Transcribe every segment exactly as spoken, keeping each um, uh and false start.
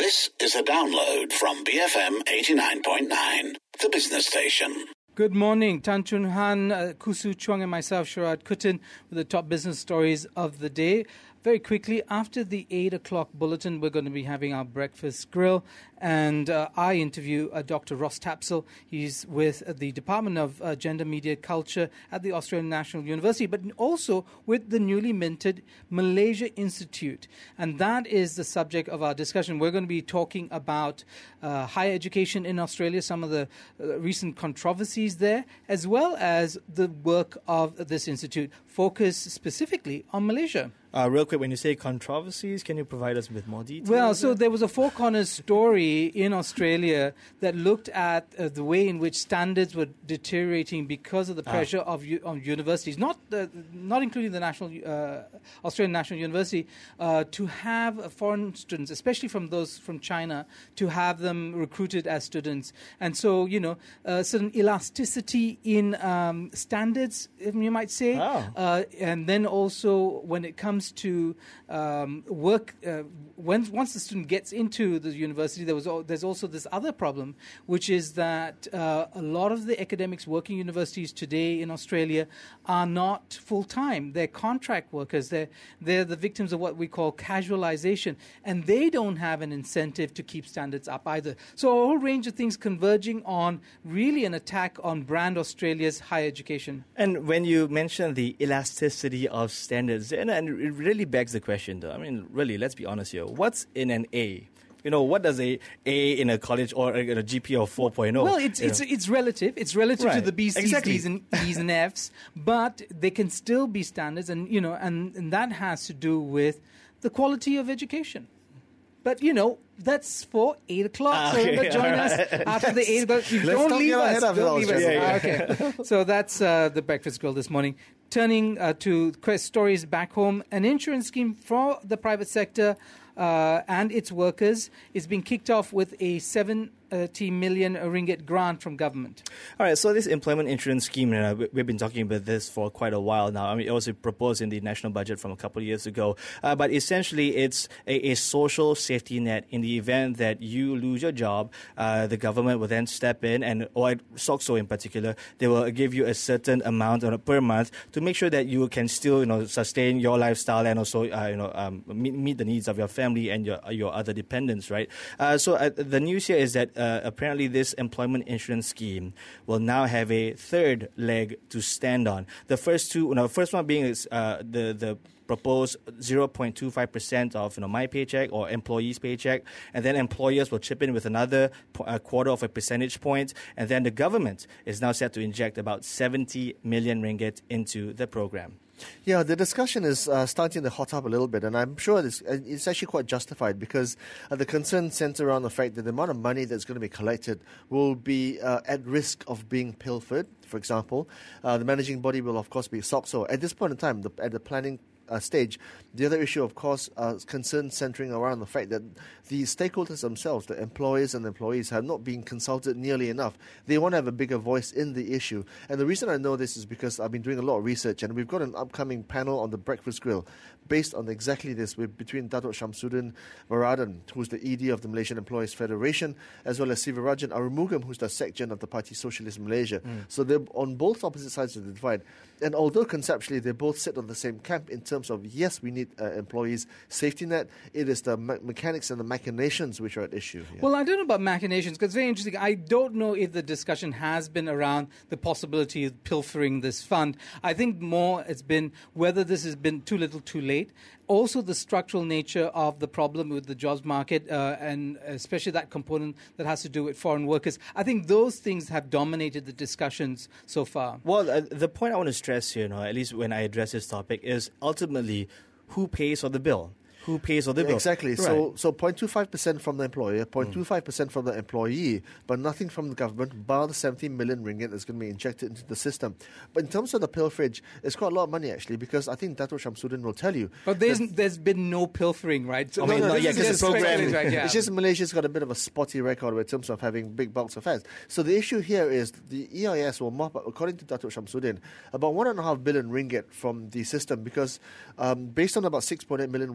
This is a download from B F M eighty-nine point nine, the business station. Good morning. Tan Chun Han, uh, Kusu Chuang and myself, Sharad Kutin, with the top business stories of the day. Very quickly, after the eight o'clock bulletin, we're going to be having our breakfast grill. And uh, I interview uh, Doctor Ross Tapsell. He's with uh, the Department of uh, Gender, Media, Culture at the Australian National University, but also with the newly minted Malaysia Institute. And that is the subject of our discussion. We're going to be talking about uh, higher education in Australia, some of the uh, recent controversies there, as well as the work of this institute, focused specifically on Malaysia. Uh, real quick, when you say controversies, can you provide us with more details? Well, so there was a Four Corners story in Australia that looked at uh, the way in which standards were deteriorating because of the pressure ah. of, u- of universities, not uh, not including the national uh, Australian National University, uh, to have uh, foreign students, especially from those from China, to have them recruited as students. And so, you know, uh, certain elasticity in um, standards, you might say, oh. uh, and then also when it comes to um, work, uh, when, once the student gets into the university, there was al- there's also this other problem, which is that uh, a lot of the academics working universities today in Australia are not full-time. They're contract workers. They're, they're the victims of what we call casualization, and they don't have an incentive to keep standards up either. So a whole range of things converging on really an attack on brand Australia's higher education. And when you mention the elasticity of standards, and, and it really begs the question, though. I mean, really, let's be honest here. What's in an A? You know, what does a A in a college or a, a G P A of four point oh? Well, it's it's, it's relative. It's relative right. to the B's, C's, exactly. D's, and E's and F's, but they can still be standards, and you know, and, and that has to do with the quality of education. But, you know, that's for eight o'clock. Ah, so okay. remember, join us Right. after the eight o'clock. Let's Don't not leave get us. ahead of Don't it, leave us. Yeah, yeah. Ah, okay. So that's uh, the breakfast grill this morning. Turning uh, to Quest stories back home, an insurance scheme for the private sector uh, and its workers is being kicked off with a seventy million ringgit grant from government. All right, so this employment insurance scheme, uh, we- we've been talking about this for quite a while now. I mean, it was proposed in the national budget from a couple of years ago. Uh, but essentially, it's a, a social safety net in the event that you lose your job. Uh, the government will then step in, and or SOCSO in particular, they will give you a certain amount on a, per month to make sure that you can still, you know, sustain your lifestyle and also, uh, you know, um, meet, meet the needs of your family and your your other dependents, right? Uh, so uh, the news here is that uh, apparently this employment insurance scheme will now have a third leg to stand on. The first two, you know, first one being is uh, the the proposed zero point two five percent of, you know, my paycheck or employee's paycheck, and then employers will chip in with another po- a quarter of a percentage point, and then the government is now set to inject about seventy million ringgit into the program. Yeah, the discussion is uh, starting to hot up a little bit, and I'm sure it's, it's actually quite justified because uh, the concern centers around the fact that the amount of money that's going to be collected will be uh, at risk of being pilfered. For example, uh, the managing body will, of course, be SOCSO. At this point in time, the, at the planning Uh, stage. The other issue, of course, uh, concern centering around the fact that the stakeholders themselves, the employers and employees, have not been consulted nearly enough. They want to have a bigger voice in the issue. And the reason I know this is because I've been doing a lot of research, and we've got an upcoming panel on the Breakfast Grill based on exactly this, with between Datuk Shamsuddin Varadan, who's the E D of the Malaysian Employees Federation, as well as Sivarajan Arumugam, who's the Sekjen of the Parti Socialist Malaysia. Mm. So they're on both opposite sides of the divide. And although conceptually they both sit on the same camp in terms of, yes, we need uh, employees' safety net, it is the me- mechanics and the machinations which are at issue here. Well, I don't know about machinations, because it's very interesting. I don't know if the discussion has been around the possibility of pilfering this fund. I think more it's been whether this has been too little too late. Also, the structural nature of the problem with the jobs market, uh, and especially that component that has to do with foreign workers. I think those things have dominated the discussions so far. Well, uh, the point I want to stress here, you know, at least when I address this topic, is ultimately who pays for the bill. Who pays for the bill? Exactly. Right. So, so zero point two five percent from the employer, zero point two five percent from the employee, but nothing from the government, bar the seventy million ringgit that's going to be injected into the system. But in terms of the pilferage, it's quite a lot of money actually, because I think Dato' Shamsuddin will tell you. But there's there's been no pilfering, right? So I mean, no, no, not this yet, is 'cause just the program- speculation, right, yeah. It's just Malaysia's got a bit of a spotty record in terms of having big bulks of funds. So the issue here is the E I S will mop up, according to Dato' Shamsuddin, about one and a half billion ringgit from the system, because um, based on about six point eight million workers that will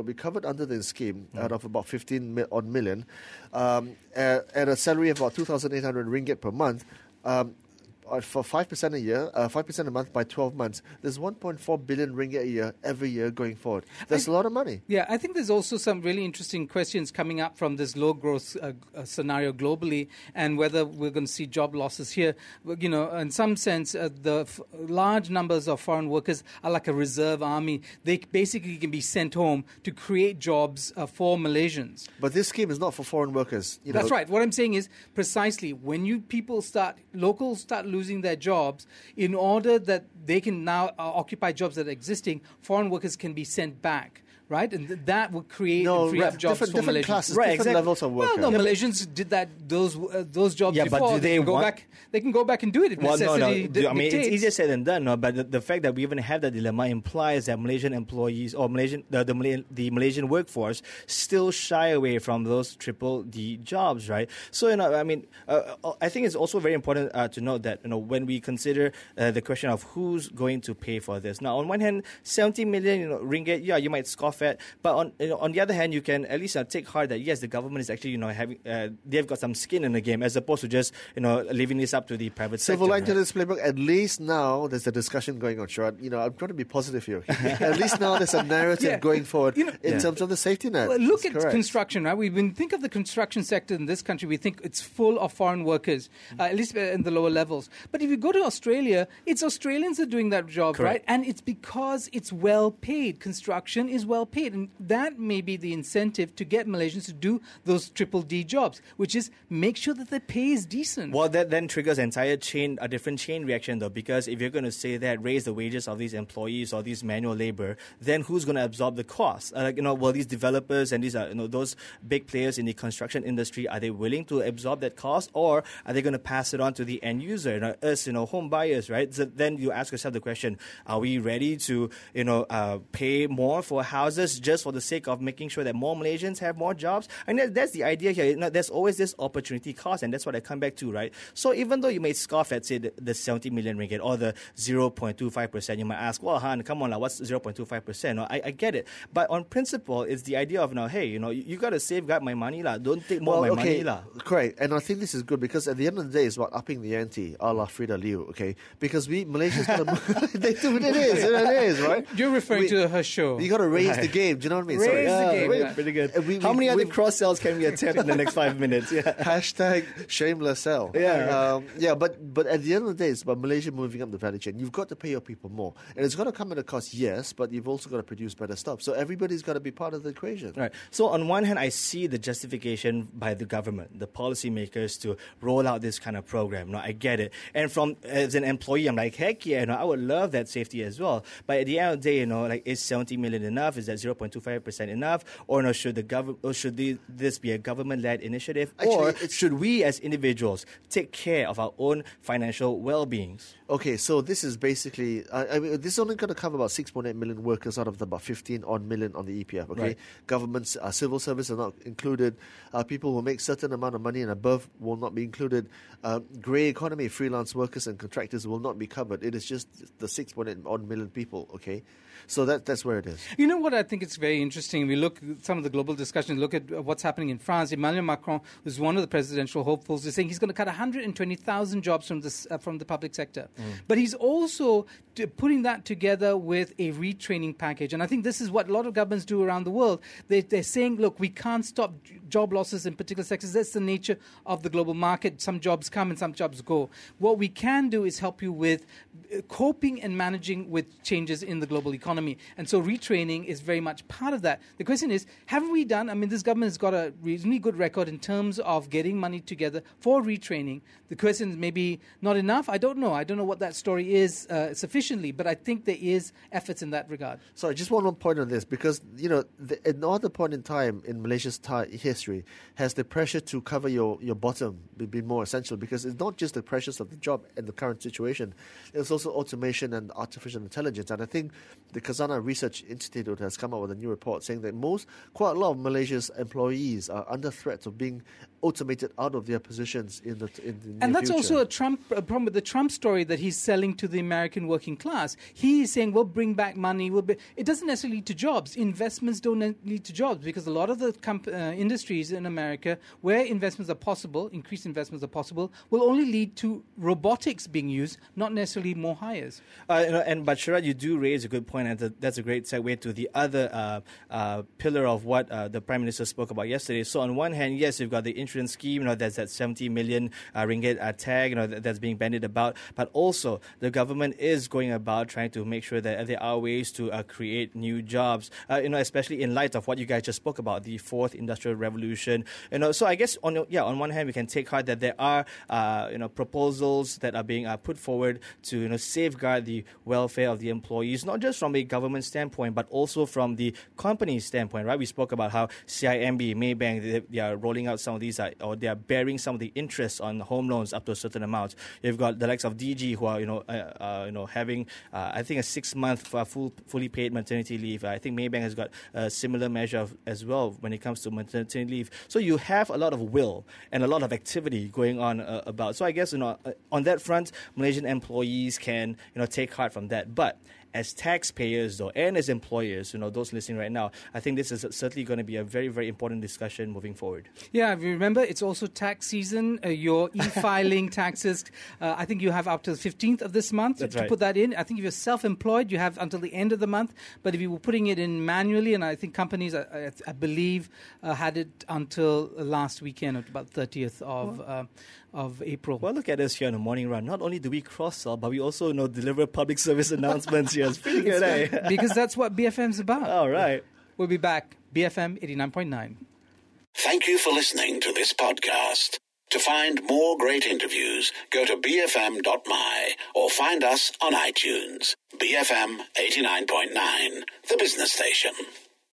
be covered under the scheme mm. out of about fifteen mil, odd million, um, at, at a salary of about two thousand eight hundred ringgit per month. Um, For five percent a year, uh, five percent a month by twelve months, there's one point four billion ringgit a year every year going forward. That's I, a lot of money. Yeah, I think there's also some really interesting questions coming up from this low growth uh, uh, scenario globally, and whether we're going to see job losses here. You know, in some sense, uh, the f- large numbers of foreign workers are like a reserve army. They basically can be sent home to create jobs uh, for Malaysians. But this scheme is not for foreign workers. You know. That's right. What I'm saying is precisely when you people start, locals start losing their jobs, in order that they can now uh, occupy jobs that are existing, foreign workers can be sent back. Right, and th- that would create no, and free right, up jobs different, for different Malaysians. Classes, right, different exactly. levels of work. Well, no, yeah. Malaysians did that those uh, those jobs yeah, before. but do they, they can go want... back. They can go back and do it if well, necessity no, no. d- I mean, dictates. it's easier said than done. No, but the, the fact that we even have that dilemma implies that Malaysian employees or Malaysian the the, Malay, the Malaysian workforce still shy away from those triple D jobs, right? So you know, I mean, uh, I think it's also very important uh, to note that you know when we consider uh, the question of who's going to pay for this. Now, on one hand, seventy million you know, ringgit, yeah, you might scoff at, but on you know, on the other hand, you can at least uh, take heart that yes, the government is actually you know having uh, they've got some skin in the game as opposed to just you know leaving this up to the private sector. Civil line right? to this playbook. At least now there's a discussion going on. Sure, you know I'm trying to be positive here. At least now there's a narrative yeah. going forward you know, in yeah. terms of the safety net. Well, look That's at correct. construction, right? We when we think of the construction sector in this country, we think it's full of foreign workers, uh, at least in the lower levels. But if you go to Australia, it's Australians that are doing that job, Correct. right? And it's because it's well paid. Construction is well paid, and that may be the incentive to get Malaysians to do those triple D jobs, which is make sure that the pay is decent. Well, that then triggers an entire chain, a different chain reaction, though, because if you're going to say that raise the wages of these employees or these manual labor, then who's going to absorb the cost? Uh, you know, well, these developers and these are you know those big players in the construction industry, are they willing to absorb that cost, or are they going to pass it on to the end user, you know, us, you know, home buyers, right? So then you ask yourself the question: are we ready to, you know, uh, pay more for houses just for the sake of making sure that more Malaysians have more jobs? And that, that's the idea here. You know, there's always this opportunity cost, and that's what I come back to, right? So even though you may scoff at, say, the, the seventy million ringgit or the zero point two five percent, you might ask, well, Han, come on, now, what's zero point two five percent? No, I, I get it. But on principle, it's the idea of, now, hey, you know, you, you got to safeguard my money, lah. Don't take more well, of my okay, money, lah. Correct. And I think this is good because at the end of the day, it's about upping the ante, a la Frida Liu, okay? Because we, Malaysians, got to... they do it is, it is, right? You're referring we, to her show. You got to raise Right. the game, do you know what I mean? Raise Sorry. the Yeah, game, wait, yeah. pretty good. Uh, we- How we- many other we- cross sells can we attempt in the next five minutes? Yeah. Hashtag shameless sell. Yeah. Um, yeah, but but at the end of the day, it's about Malaysia moving up the value chain. You've got to pay your people more. And it's going to come at a cost, yes, but you've also got to produce better stuff. So everybody's got to be part of the equation. Right. So on one hand, I see the justification by the government, the policymakers, to roll out this kind of program. No, I get it. And from as an employee, I'm like, heck yeah, you know, I would love that safety as well. But at the end of the day, you know, like, is seventy million enough? Is that zero point two five percent enough? Or no, should the government, or should the, this be a government-led initiative? Actually, or it's- should we as individuals take care of our own financial well-beings? Okay, so this is basically, I, I mean, this is only going to cover about six point eight million workers out of the about fifteen odd million on the E P F, okay? Right. Governments, uh, civil service are not included. Uh, people who make certain amount of money and above will not be included. Uh, grey economy, freelance workers and contractors will not be covered. It is just the six point eight odd million people, okay? So that that's where it is. You know what I think is very interesting? We look at some of the global discussions, look at what's happening in France. Emmanuel Macron, who's one of the presidential hopefuls, is saying he's going to cut one hundred twenty thousand jobs from, this, uh, from the public sector. Mm. But he's also t- putting that together with a retraining package. And I think this is what a lot of governments do around the world. They, they're saying, look, we can't stop j- job losses in particular sectors. That's the nature of the global market. Some jobs come and some jobs go. What we can do is help you with uh, coping and managing with changes in the global economy. And so retraining is very much part of that. The question is, have we done, I mean, this government has got a reasonably good record in terms of getting money together for retraining. The question is maybe not enough. I don't know. I don't know what that story is uh, sufficiently, but I think there is efforts in that regard. Sorry, just one more point on this, because, you know, the, at no other point in time in Malaysia's ti- his industry, has the pressure to cover your, your bottom been more essential? Because it's not just the pressures of the job and the current situation, it's also automation and artificial intelligence. And I think the Khazanah Research Institute has come out with a new report saying that most, quite a lot of Malaysia's employees are under threat of being automated out of their positions in the in the near And that's future. also a Trump a problem with the Trump story that he's selling to the American working class. He is saying we'll bring back money. We'll be, it doesn't necessarily lead to jobs. Investments don't ne- lead to jobs because a lot of the comp- uh, industries in America where investments are possible, increased investments are possible, will only lead to robotics being used, not necessarily more hires. Uh, you know, and but Sharad, you do raise a good point, and th- that's a great segue to the other uh, uh, pillar of what uh, the Prime Minister spoke about yesterday. So on one hand, yes, you've got the insurance scheme, you know, that's that seventy million uh, ringgit uh, tag, you know, that, that's being bandied about. But also, the government is going about trying to make sure that there are ways to uh, create new jobs, uh, you know, especially in light of what you guys just spoke about, the fourth industrial revolution. You know, so I guess on yeah, on one hand, we can take heart that there are uh, you know proposals that are being uh, put forward to you know safeguard the welfare of the employees, not just from a government standpoint, but also from the company standpoint. Right? We spoke about how C I M B, Maybank, they, they are rolling out some of these, uh, or they are bearing some of the interest on home loans up to a certain amount. You've got the likes of D G who are you know uh, uh, you know having uh, I think a six month uh, full fully paid maternity leave. I think Maybank has got a similar measure of, as well when it comes to maternity leave. So you have a lot of will and a lot of activity going on uh, about. So I guess you know uh, on that front, Malaysian employees can you know take heart from that. But as taxpayers, though, and as employers, you know, those listening right now, I think this is certainly going to be a very, very important discussion moving forward. Yeah, if you remember, it's also tax season. Uh, your e-filing taxes, uh, I think you have up to the fifteenth of this month That's to right. put that in. I think if you're self-employed, you have until the end of the month. But if you were putting it in manually, and I think companies, I, I, I believe, uh, had it until last weekend, about thirtieth of uh, of April. Well, look at us here on the Morning Run. Not only do we cross-sell, but we also you know deliver public service announcements here. It's pretty good, eh? Because that's what B F M's about. All right. We'll be back. B F M eighty-nine point nine. Thank you for listening to this podcast. To find more great interviews, go to b f m dot m y or find us on iTunes. B F M eighty-nine point nine, the business station.